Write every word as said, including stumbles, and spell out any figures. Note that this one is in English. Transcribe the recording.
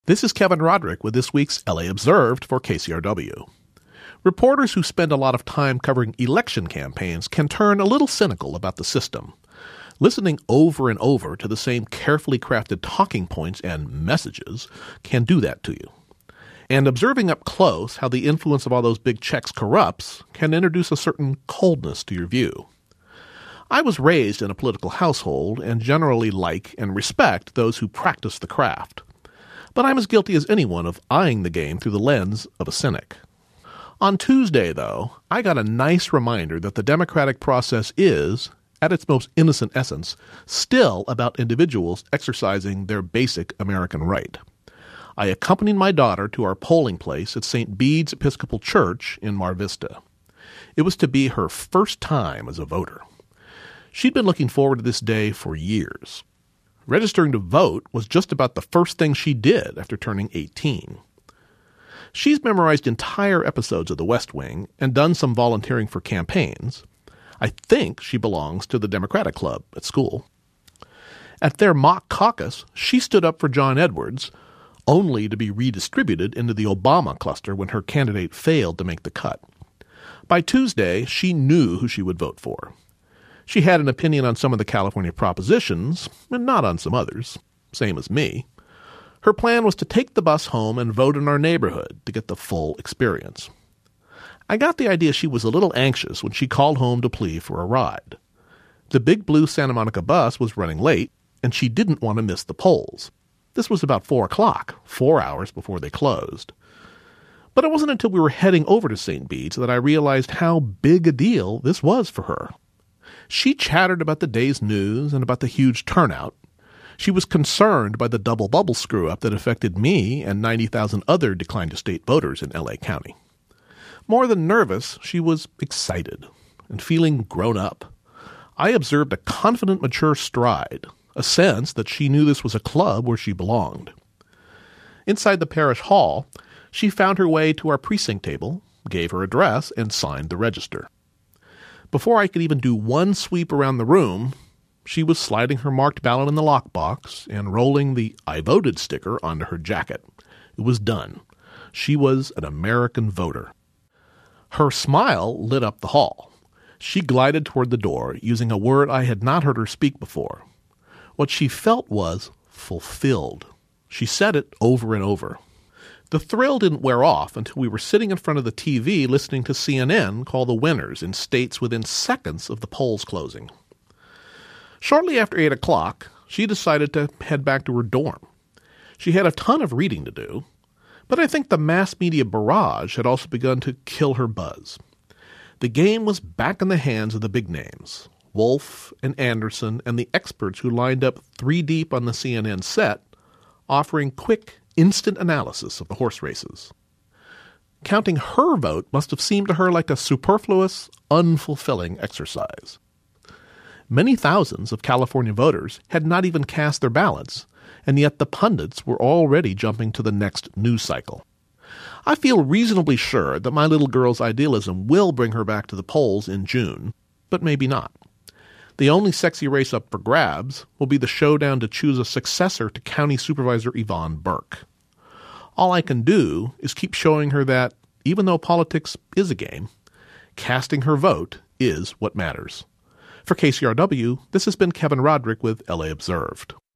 This is Kevin Roderick with this week's L A Observed for K C R W. Reporters who spend a lot of time covering election campaigns can turn a little cynical about the system. Listening over and over to the same carefully crafted talking points and messages can do that to you. And observing up close how the influence of all those big checks corrupts can introduce a certain coldness to your view. I was raised in a political household and generally like and respect those who practice the craft. But I'm as guilty as anyone of eyeing the game through the lens of a cynic. On Tuesday, though, I got a nice reminder that the democratic process is, at its most innocent essence, still about individuals exercising their basic American right. I accompanied my daughter to our polling place at Saint Bede's Episcopal Church in Mar Vista. It was to be her first time as a voter. She'd been looking forward to this day for years. Registering to vote was just about the first thing she did after turning eighteen. She's memorized entire episodes of The West Wing and done some volunteering for campaigns. I think she belongs to the Democratic Club at school. At their mock caucus, she stood up for John Edwards, only to be redistributed into the Obama cluster when her candidate failed to make the cut. By Tuesday, she knew who she would vote for. She had an opinion on some of the California propositions, and not on some others, same as me. Her plan was to take the bus home and vote in our neighborhood to get the full experience. I got the idea she was a little anxious when she called home to plead for a ride. The big blue Santa Monica bus was running late, and she didn't want to miss the polls. This was about four o'clock, four hours before they closed. But it wasn't until we were heading over to Saint Bede's that I realized how big a deal this was for her. She chattered about the day's news and about the huge turnout. She was concerned by the double bubble screw-up that affected me and ninety thousand other declined-to-state voters in L A County. More than nervous, she was excited and feeling grown up. I observed a confident, mature stride, a sense that she knew this was a club where she belonged. Inside the parish hall, she found her way to our precinct table, gave her address, and signed the register. Before I could even do one sweep around the room, she was sliding her marked ballot in the lockbox and rolling the I voted sticker onto her jacket. It was done. She was an American voter. Her smile lit up the hall. She glided toward the door, using a word I had not heard her speak before. What she felt was fulfilled. She said it over and over. The thrill didn't wear off until we were sitting in front of the T V listening to C N N call the winners in states within seconds of the polls closing. Shortly after eight o'clock, she decided to head back to her dorm. She had a ton of reading to do, but I think the mass media barrage had also begun to kill her buzz. The game was back in the hands of the big names, Wolf and Anderson and the experts who lined up three deep on the C N N set, offering quick, instant analysis of the horse races. Counting her vote must have seemed to her like a superfluous, unfulfilling exercise. Many thousands of California voters had not even cast their ballots, and yet the pundits were already jumping to the next news cycle. I feel reasonably sure that my little girl's idealism will bring her back to the polls in June, but maybe not. The only sexy race up for grabs will be the showdown to choose a successor to County Supervisor Yvonne Burke. All I can do is keep showing her that, even though politics is a game, casting her vote is what matters. For K C R W, this has been Kevin Roderick with L A Observed.